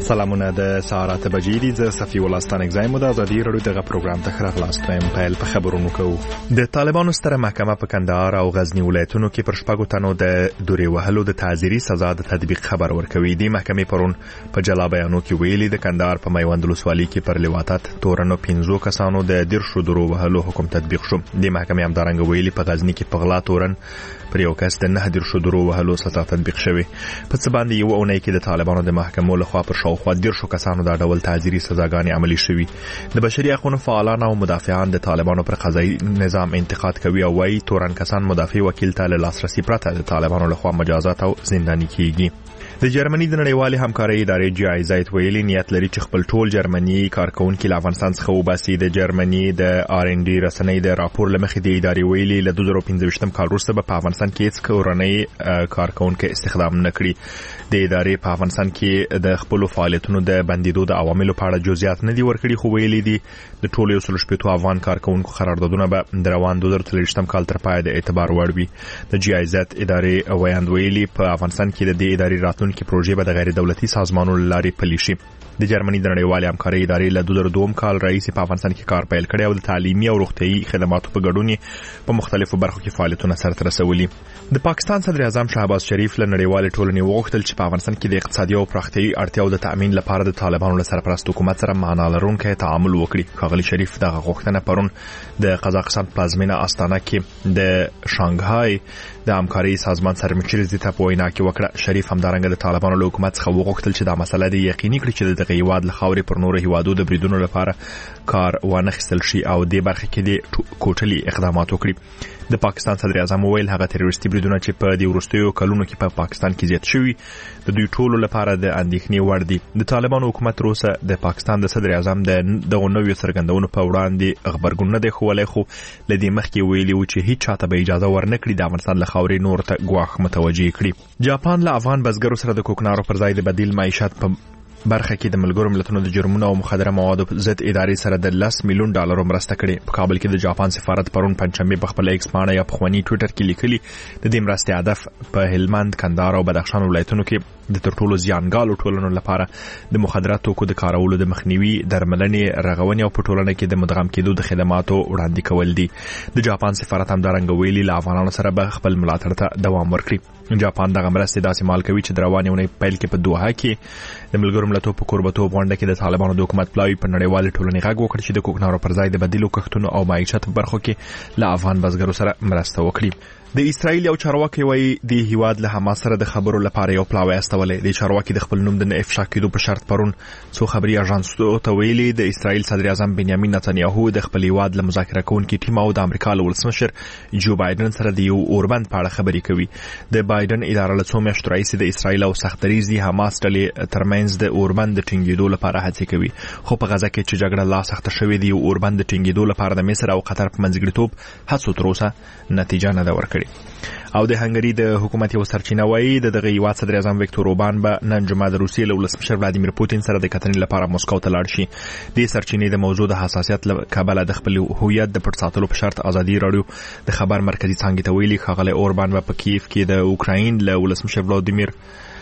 سلامونه د ساعت بجې دي ز صفي ولستان اگزایم د ازادي رادیو دغه پروګرام ته خلاص وایم پیل په خبرونو کوو. د طالبانو ستره محکمه په کندهار او غزنی ولایتونو کې پر شپږو تنو د دوري وهلو د تعزیري سزا د تطبیق خبر ورکوي. د محکمې پرون په جلا بیانو کې ویلي د کندهار په میوند ولسوالۍ کې پر لواطت تورنو 15 کسانو د دیرشو دورو وهلو حکم تطبیق شو. د محکمې همدارنګ ویلي په غزنی کې په غلا تورن پر یو کس د 9 دیرشو دورو وهلو سزا تطبیق شوی. په څه باندې یو اونۍ کې د طالبانو د محکمو لخوا پر شاوخوا دیرشو کسانو د ډول تعزیري سزاګانې عملي شوي. د بشري حقوقو فعالان او مدافعان د طالبانو پر قضایي نظام انتقاد کوي او وايي تورن کسان مدافع وکیل ته له لاسرسي پرته د طالبانو لخوا مجازات او زنداني کیږي. د جرمني د نړیوالې همکارۍ ادارې جی آی زد ویلي نیت لري چې خپل ټول جرمني کارکونکو له افغانستان څخه وباسي. د جرمني د آر ان ډي رسنۍ د راپور لمخې د ادارې ویلي له 2015 کال وروسته په افغانستان کې هیڅ کورنۍ کارکونکو استخدام نه کړي. د ادارې په افغانستان کې د خپل فعالیتونو د بندیدو د عواملو په اړه جزئیات نه دي ورکړي، خو ویلي دي د ټولو 160 افغان کارکونکو قراردادونه به د روان 2023 کال تر پای د اعتبار وړ وي. د جی آی زد ادارې ویاند ویلي په افغانستان کې د دې ادارې راتلونکي پروژې به د غیر دولتي سازمانونو لارې پلي شي. د جرمني د نړیوالې همکارۍ ادارې له 2002 کال رئیس په افغانستان کې کار پیل کړی او د تعلیمي او روغتيایي خدماتو په ګډون په مختلفو برخو کې فعالیتونه سرته رسولي. د پاکستان صدر اعظم شهباز شریف له نړیوالې ټولنې وغوښتل چې په افغانستان کې د اقتصادي او پراختیایي اړتیاو د تامین لپاره د طالبانو له سرپرست حکومت سره معنا لرونکی تعامل وکړي. ښاغلي شریف دغه غوښتنه پرون د قزاقستان پلازمینه استانه کې د شانګهای د همکارۍ سازمان سرمشر ته په وینا کې وکړه. شریف همدارنګه د طالبانو له حکومت څخه وغوښتل چې دا مسله د یقیني کړي چې د هیواد له خاورې پر نورو هیوادو د بریدونو لپاره کار وانخیستل شي او د برخه کې د کوټلي اقدامات وکړي. د پاکستان صدر اعظم ویل هغه تروریستي بریدونه چې په د ورستیو کلونو کې په پاکستان کې زیات شوي د دوی ټولو لپاره د اندېښنې وړ دي. د طالبانو حکومت روسه د پاکستان د صدر اعظم د نوې څرګندونو په وړاندې خبرګون نه دی خولی، خو لدې مخکې ویلي و چې هیڅ چاته به اجازه ورنکړي د افغانستان له خاورې نور ته ګواښ متوجه کړي. جاپان له افغان بزګرو سره د کوکنارو پر ځای د بدیل معیشت په برخه کې د ملګرو ملتونو د جرمونو او مخدره موادو ضد ادارې سره د $10 میلیون مرسته کړې. په کابل کې د جاپان سفارت پرون پنځشنبه په خپل ایکس باندې یا په خواني ټوئیټر کې لیکلي د دې مرستې هدف په هلمند، کندهار او بدخشان ولایتونو کې د ترټولو زیانګالو ټولنو لپاره د مخدرات توکو د کارولو د مخنیوي، درملنې، رغونې او په ټولنه کې د مدغم کېدو د خدماتو وړاندې کول دي. د جاپان سفارت همدارنګه ویلي له افغانانو سره به خپل ملاتړ ته دوام ورکړي. جاپان دغه مرستې داسې مال کوي چې د روانې اونۍ پیل کې په دوحه کې د ملګرو ملتونو په کوربتوب غونډه کې د طالبانو د حکومت پلاوی په نړیوالې ټولنې غږ وکړ چې د کوکنارو پر ځای د بدیلو کښتونو او معیشت په برخو کې له افغان بزګرو سره مرسته وکړي. د اسرائیل یو چارواکي وایي د هیواد له حماس سره د خبرو لپاره یو پلاوی استولې. د چارواکي د خپل نوم د نه افشا کېدو په شرط پرون څو خبري اژانسونو ته ویلي د اسرائیل صدر اعظم بنیامین نتنیاهو د خپل هیواد له مذاکره کوونکي ټیم او د امریکا له ولسمشر جو بایدن سره د یو اوربند په اړه خبري کوي. د بایدن اداره له څو میاشتو راهیسې د اسرائیل او سختدریزي حماس ډلې ترمنځ د اوربند د ټینګېدو لپاره هڅې کوي، خو په غزه کې چې جګړه لا سخته شوې دی اوربند د ټینګېدو لپاره د مصر او قطر په منځګړیتوب هڅو تر اوسه نتیجه نه ده ورکړې. او د هنګری د حکومت یو سرچینه وایي دغه هیواد صدر اعظم ویکتور اوربان به نن جمعه د روسیې له ولسمشر ولادیمیر پوتین سره د کتنې لپاره مسکو ته لاړ شي. د سرچینې د موضوع د حساسیت له کبله د خپل هویت د پټ ساتلو په شرط ازادي رادیو د خبر مرکزی څنګه ته ویلي ښاغلی اوربان په کیف کې د اوکراین له ولسمشر ولادیمیر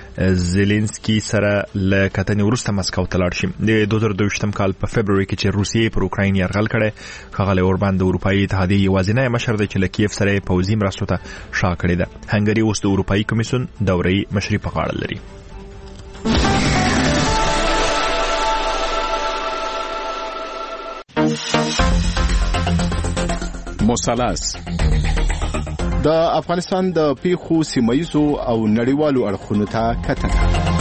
زيلنسکي سره له کتنې وروسته مسکو ته لاړ شي. د 2022 کال په فبرवरी کې چې روسیې پر اوکراین یرغل کړی، ښاغلی اوربان د اروپאי اتحادیې یوازینی مشر دی چې له کیف سره پوځي مرستو ته شا کړې ده. هنګری اوس د اروپאי کمیسیون دوري مشري په غاړه لري. مثلث د افغانستان د پیښو سیمایزو او نړیوالو اړخونو ته کتنه.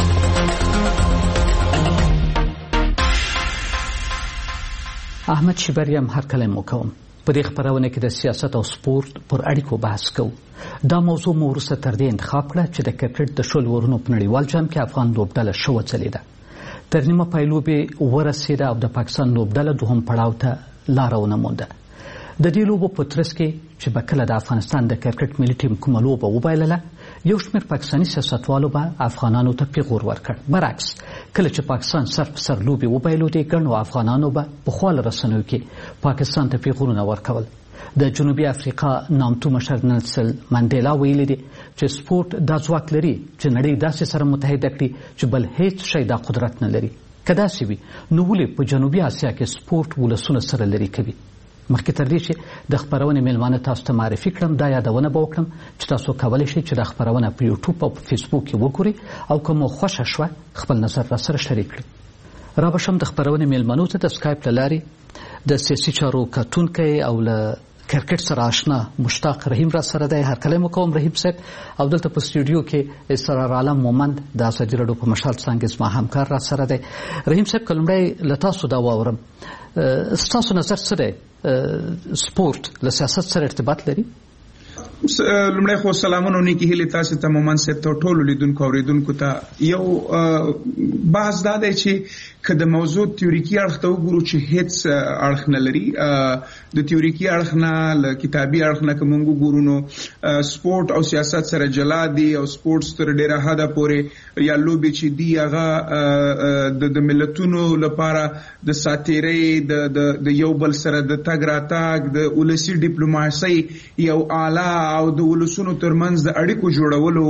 احمد شبریم هر کلم وکوم. په دې خبرونه کې د سیاست او سپورت پر اړیکو بحث کوو. دا موضوع مو وروسته تر دې انتخاب کړه چې د کرکټ د شل ورونو په نړیوال جام کې افغان لوبډله ښه وځلېده. تر نیمه پایلوبې ورسېده او د پاکستان لوبډله دوهم پړاو ته لاره ونه مونده. د دې لوبو په ترڅ کې چې به کله د افغانستان د کرکټ ملي ټیم کومه لوبه وبایلله، یو شمېر پاکستاني سیاستوالو به افغانانو ته پیغور ورکړ. برعکس کله چې پاکستان سر په سر لوبې وبایلودې، ګڼو افغانانو به په خواله رسنیو کې پاکستان ته پیغورونه ورکول. د جنوبي افریقا نامتو مشر نلسن منډیلا ویلي دي چې سپورت دا ځواک لري چې نړۍ داسې سره متحده کړي چې بل هیڅ شی دا قدرت نه لري. که داسې وي نو ولې په جنوبي اسیا کې سپورت ولسونه سره لري کوي؟ مخکې تر دې چې د خپرونې میلمانه تاسو ته معرفي کړم دا یادونه به وکړم چې تاسو کولی شئ چې دا خپرونه په یوټیوب او په فیسبوک کې وګورئ او که مو خوښه شوه خپل نظر راسره شریک کړئ. رابشم د خپرونې میلمنو ته د سکایپ له لارې د سیاسي چارو کتونکی او له کرکټ سره آشنا مشتاق رحیم را سره دی. هرکلی مو کوم رحیم صاحب. او دلته په سټوډیو کې اسرار عالم مومند د ازادي راډیو په مشال څانګې زما همکار را سره دی. رحیم صاحب که لومړی له تاسو دا واورم ستاسو نظر څه دی؟ سپورت له سیاست سره ارتباط لري؟ لومړی خو سلامونه نیکی هیلې تاسو ته مومند صاحب ته ټولو لیدونکو اوریدونکو ته. یو بحث دا دی چې که د موضوع تیوریکي اړخ ته وګورو چې هیڅ اړخ نه لري، د تیوریکي اړخ نه له کتابي اړخ نه که موږ وګورو نو سپورت او سیاست سره جلا دي او سپورت تر ډیره حده پورې یا لوبې چې دي هغه د ملتونو لپاره د ساتیرۍ د یو بل سره د تګ راتګ د ولسي ډیپلوماسۍ یو اعلی او د ولسونو ترمنځ د اړیکو جوړولو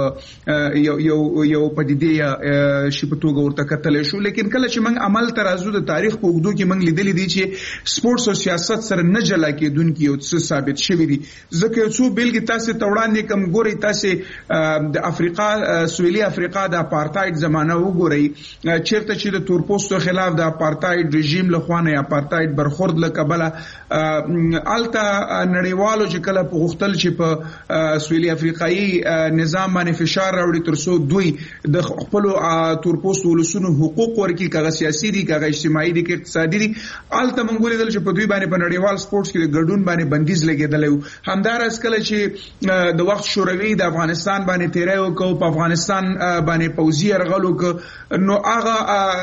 یو پدیدې شي په توګه ورته کتلی شو. لیکن کله چې موږ عمل ته راځو د تاریخ په اوږدو کې موږ لیدلی دي چې سپورټس او سیاست سره نه جلا کېدونکي یو څه ثابت شوي دي. ځکه یو څو بیلګې تاسې ته وړاندې کړم. ګورئ تاسې د افریقا سویلي افریقا د اپارتایډ زمانه وګورئ چېرته چې د تورپوستو خلاف د اپارتایډ رژیم له خوا نه اپارتایډ برخورد له کبله هلته نړیوالو چې کله په غوښتل چې په سویلي افریقایي نظام باندې فشار راوړي تر څو دوی د خپلو تورپوستو ولسونو حقوق ورکړي، که هغه سیاسي دي که هغه اجتماعي دي که اقتصادي دي، هلته موږ ولیدل چې په دوی باندې په نړیوال سپورټس کې د ګډون باندې بندیز لګېدلی و. همداراز کله چې د وخت شوروي د افغانستان باندې تیری وکړو، په افغانستان باندې پوځي یرغل وکړو، نو هغه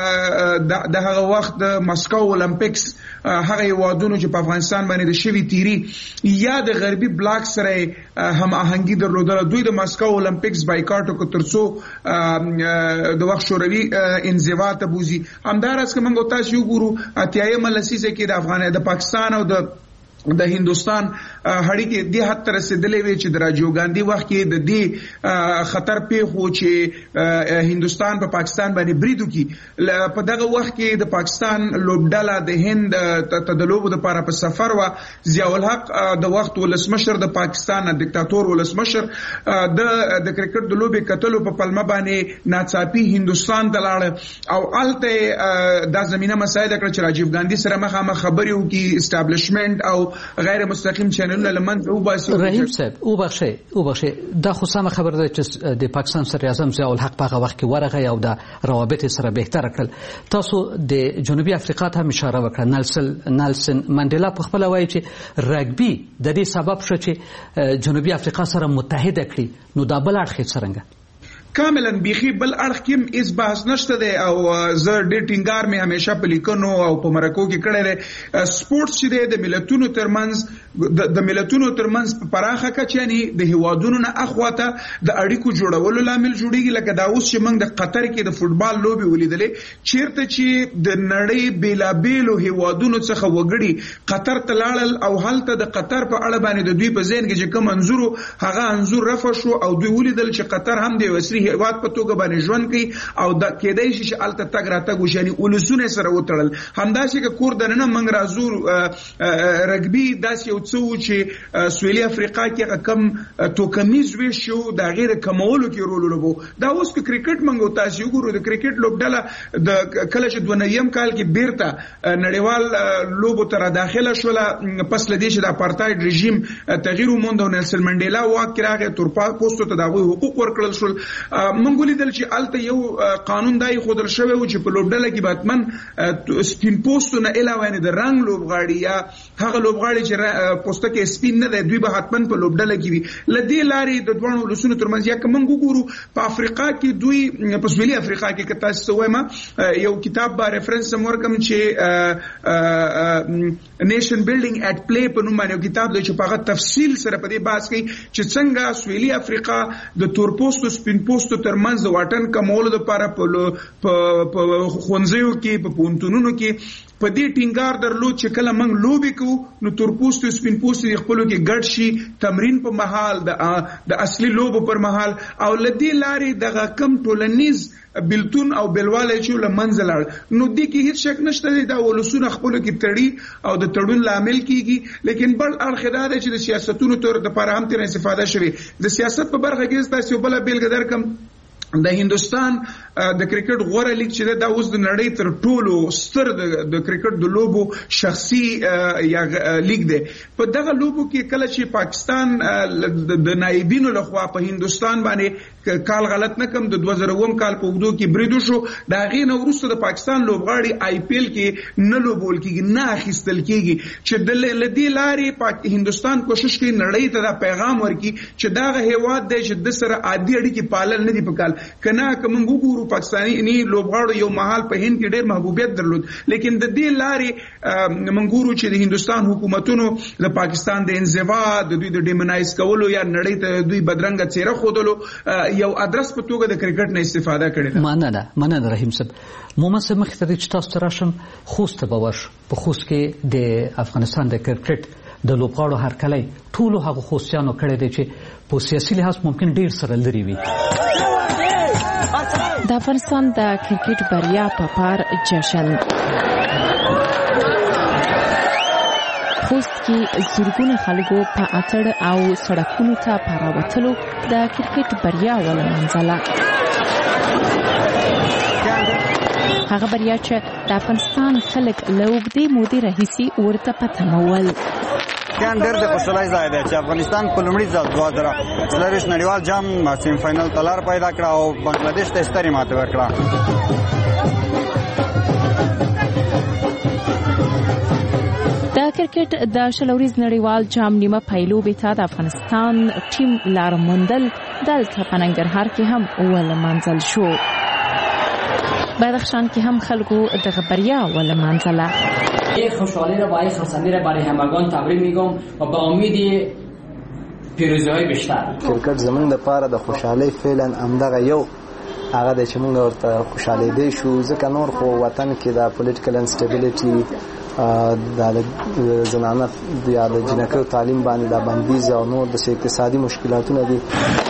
د هغه وخت د مسکو اولمپیکس هغه هیوادونو چې په افغانستان باندې د شوي تیری یا د غربي بلاک سره هم آهنګي درلودله، دوی د مسکو اولمپیکس بایکاټ وکړو تر څو د وخت شوروي انزوا ته بوزي. همداراز که موږ تاسو وګورو اتیایمه لسیزه کې د پاکستان او د هندوستان هړیکې دې حد ته رسېدلې وې چې د راجیو ګاندي وخت کې د دې خطر پیښ و چې هندوستان په پاکستان باندې برید وکړي. په دغه وخت کې د پاکستان لوبډله د هند ته د لوبو دپاره په سفر وه. ضیاء الحق د وخت ولسمشر د پاکستان دیکتاتور ولسمشر د کرکټ د لوبې کتلو په پلمه باندې ناڅاپي هندوستان ته لاړه او هلته دا زمینه مساعده کړه چې راجیو ګاندي سره مخامخ خبرې وکړي، اسټابلیشمنټ او غیر مستقیم چینلونه لمنځه وباسي. رحیم صاحب وبخښئ دا خو سمه خبره ده چې د پاکستان صدر اعظم ضیاء الحق په هغه وخت کې ورغی او د روابط سره بهتره کړل. تاسو د جنوبي افریقا ته هم اشاره وکړه. نلسن منډیلا په خپله وایي چې رګبي د دې سبب شو چې جنوبي افریقا سره متحده کړي. نو دا بل اړخ یې څرنګه؟ کاملا بیخي بل اړخ کې هیڅ بحث نشته دی او زه ډېر ټینګار مې همیشه په لیکنو او په مرکو کې کړی دی. سپورټس چې دی د ملتونو ترمنځ په پراخه کچه یعنې د هیوادونو نه اخواته د اړیکو جوړولو لامل جوړیږي. لکه دا اوس چې موږ د قطر کې د فوټبال لوبې ولیدلې چیرته چې د نړۍ بیلابیلو هیوادونو څخه وګړي قطر ته لاړل او هلته د قطر په اړه باندې د دوی په ذهن کې چې کوم انځور هغه انځور رفع شو او دوی ولیدل چې قطر هم د وسري هیواد په توګه باندې ژوند کوي او د کېدای شي چې هلته تګ راتګ وشي، یعنې ولسونه سره وتړل. همداسې که کور دننه موږ راځو رګبي داسې یو څه و چې سویلي افریقا کې کم توکمیز ویش شو د هغې د کمولو کې رول ولوبو. دا اوس که کرکټ موږ تاسې وګورو د کرکټ لوبډله کله چې 2009 کال کې بیرته نړیوال لوبو ته راداخله شوله پس له دې چې د اپارتایډ رژیم تغییر وموند او نلسن منډیلا واک کې راغی، تورپوستو ته د هغوی حقوق ورکړل شول. موږ ولیدل چې هلته یو قانون دا ایښودل شوی و چې په لوبډله کې به حتما سپین پوستو نه علاوه یعنې د رنګ لوبغاړي یا هغه لوبغاړي چې پوستکی سپین نه دی دوی به حتما په لوبډله کې وي. له دې لارې د دواړو ولسونو ترمنځ یا که موږ وګورو په افریقا کې دوی په سویلي افریقا کې که تاسو ته وایم یو کتاب به ریفرنس هم ورکړم چې نیشن بیلډینګ اټ پلی په نوم باندې کتاب دی چې په هغه تفصیل سره په دې بحث کوي چې څنګه سویلي افریقا د تور پوستو سپین پوستو ترمنځ د واټن کمولو لپاره په خونځیو کې په پونتونونو کې په دې ټینګار درلود چې کله موږ لوبي کوو نو تور پوستو سپین پوستو خپلو کې ګډ شي تمرین په محل د اصلي لوبو پر محل او لدی لارې دغه کم ټولنیز بلتون او بلواله چې لمنځه لاړ نو دې کې هیڅ شک نشته دا ولسونه خپلو کې تړي او د تړون لامل کیږي لیکن بل اړخ دا دی چې د سیاستونو تر د لپاره هم تر استفاده شوي د سیاست په برخه کې تاسو بل بیلګه درکم د هندستان د کرکټ غوړه لیګ چې دا اوس د نړۍ تر ټولو ستر د کرکټ د لوبو شخصي یا لیګ دی په دغه لوبو کې کله چې پاکستان د نائبینو لخوا په هندستان باندې کال غلط نه کم د 2009 کال په وګړو کې بریدو شو دا غي نو وروسته د پاکستان لوبغاړي آی پی ایل کې نه لوبول کېږي نه اخیستل کېږي چې د لدی لارې هندستان کوشش کوي نړۍ ته دا پیغام ورکړي چې دا هیواد دی چې د سره عادي اړیکې پالل نه دي پکال کنا کوم وګورو پاکستاني لوبغاړو یو محل په هند کې ډېر محبوبیت درلود لیکن د دې لارې منګورو چې د هندستان حکومتونو د پاکستان د انزوا د دوی د ډیمونایز کولو یا نړۍ ته دوی بدرنګ چهره خودلو یو ادرس په توګه د کرکټ نه استفاده کړي مننه رحیم صاحب محمد صاحب مختري چې تاسو تراشم خوست به ورش په خوست کې د افغانستان د کرکټ د لوبغاړو هرکلی ټولو هغه خوستیانو کړی دی چې په سیاسي لحاظ ممکن ډېر سره لري وي د افغانستان د کرکټ بریا په پار جشن خوست کې زرګونه خلکو په اتړ او سړکونو ته پراوتلو د کرکټ بریا ولمنځله هغه بریا چې د افغانستان خلک له اوږدې مودې راهیسې ورته په تمه ول ډېر د خوشحالۍ ځای دی چې افغانستان په لومړي ځل 2024 نړیوال جام سیم فاینل ته لار پیدا کړه او بنگلادیش ته سترې ماتې ورکړه د کرکټ د شلوريز نړیوال جام نیمه پایلوبې ته د افغانستان ټیم لار موندل دلته په ننګرهار کې هم ولمنځل شو بدخشان کې هم خلکو دغه بریا ولمنځله یک خوشحالی را با یک خرسندی را برای همگان تبریک میگم و با امید پیروزی های بیشتر کرکټ زمونږ لپاره د خوشحالۍ فعلا همدغه یو هغه د چې موږ ورته خوشحالي دی شو ځکه نور خو وطن کې د پولیټیکل انسټیبیلیټي د زنانه یا د جنکو تعلیم باندې د بندیز او نور د اقتصادي مشکلاتونه دي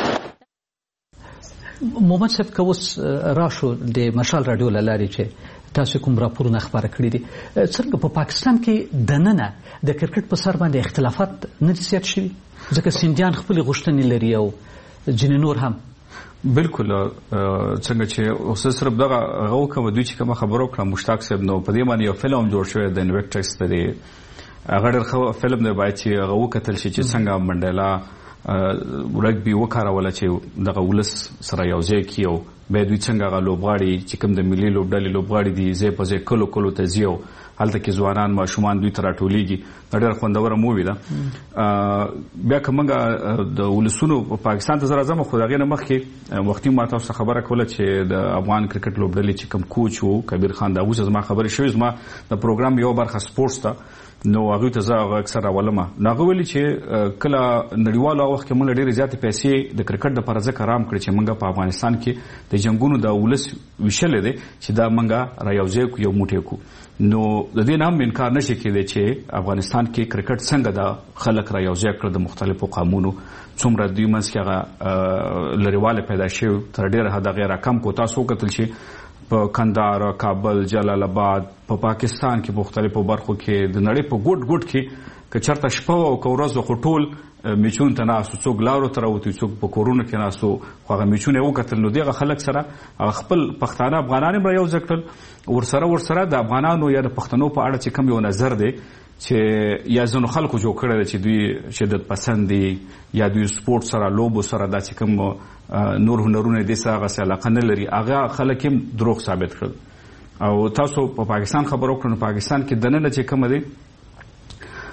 محمد صاحب که اوس راشو د مشال رادیو له لارې چې تاسو کوم راپورونه خبره کړی دي څنګه په پاکستان کې دننه د کرکټ په سر باندې اختلافات نه دي زیات شوي ځکه سیندیان خپل غوښتنې لري او ځینې نور هم بالکل څنګه چې اوس صرف دغه غو کوم دوی چې کوم خبرو کړم مشتاق صاحب نو په دې باندې یو فلم جوړ شوی د انویکټکس ته هغه ډېر فلم دی باید چې هغه وکتل شي چې څنګه منډیلا رګبي وکاروله چې دغه ولس سره یو ځای کیو به دوی څنګه هغه لوبغاړي چې کوم د ملي لوبډلې لوبغاړي دي ځای په ځای کلو ته ځیو هلته کې ځوانان ماشومان دوی ته راټولیږي ډېره خوندوره مووي ده بیا که موږ د ولسونو پاکستان ته زه راځم خو د هغې نه مخکې وختي ما تاسو خبره کوله چې د افغان کرکټ لوبډلې چې کوم کوچ و کبیر خان دا اوس زما خبرې شوې زما د پروګرام یو برخه سپورټس ته نو هغه ته زه اکثر راولم نو هغه ویلي چې کله نړیوالو وخت کې موږ ډېرې زیاتې پیسې د کرکټ لپاره ځکه رام کړې چې موږ په افغانستان کې د جنګونو د ولس ویشلې دی چې دا موږ را یوځای کو یو موټی کو نو د دې نه هم انکار نشي کېدی چې افغانستان کې کرکټ څنګه د خلک را یوځای کړ د مختلفو قومونو څومره دوی منځ کې هغه لرېوالی پیدا شوی تر ډېره حده غیر کم کو تاسو وکتل چې په کندهار کابل جلال آباد په پاکستان کې مختلفو برخو کې د نړۍ په ګوټ ګوټ کې که چرته شپه او که ورځ خو ټول میچون ته ناستو څوک لارو ته راوتي څوک په کورونو کې ناستو خو هغه میچونه یې وکتل نو دغه خلک سره خپل پښتانه افغانان هم را یو ځای کړل ورسره د افغانانو یا د پښتنو په اړه چې کوم یو نظر دی چې یا ځینو خلکو جوړ کړی دی چې دوی شدت پسند دي یا دوی سپورټ سره لوبو سره داسې کوم نور هنرونه دې سره هغسې علاقه نه لري هغه خلک هم دروغ ثابت کړل او تاسو په پاکستان خبرو کړو نو پاکستان کې دننه چې کومه دی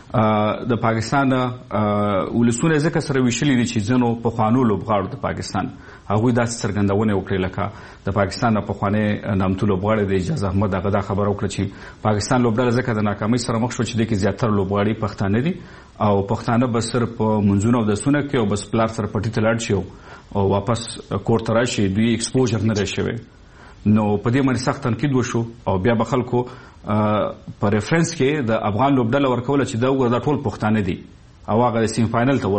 د پاکستان ولسونه ځکه سره ویشلي دي چې ځینو پخوانو لوبغاړو د پاکستان هغوی داسې څرګندونه وکړې لکه د پاکستان نه پخوانی نامتو لوبغاړی د اجاز احمد هغه دا خبره وکړه چې پاکستان لوبډله ځکه د ناکامۍ سره مخ شو چې د کې زیاتره لوبغاړي پښتانه دي او پښتانه به صرف په منځونو او دسونه کې او بس پلار سره پټي ته لاړ شي او واپس کور ته راشي دوی ایکسپوژر نه دی شوی نو په دې باندې سخت تنقید وشو او بیا به خلکو په ریفرنس کې د افغان لوبډله ورکوله چې دا ټول پښتانه دي او هغه د سیم فاینل ته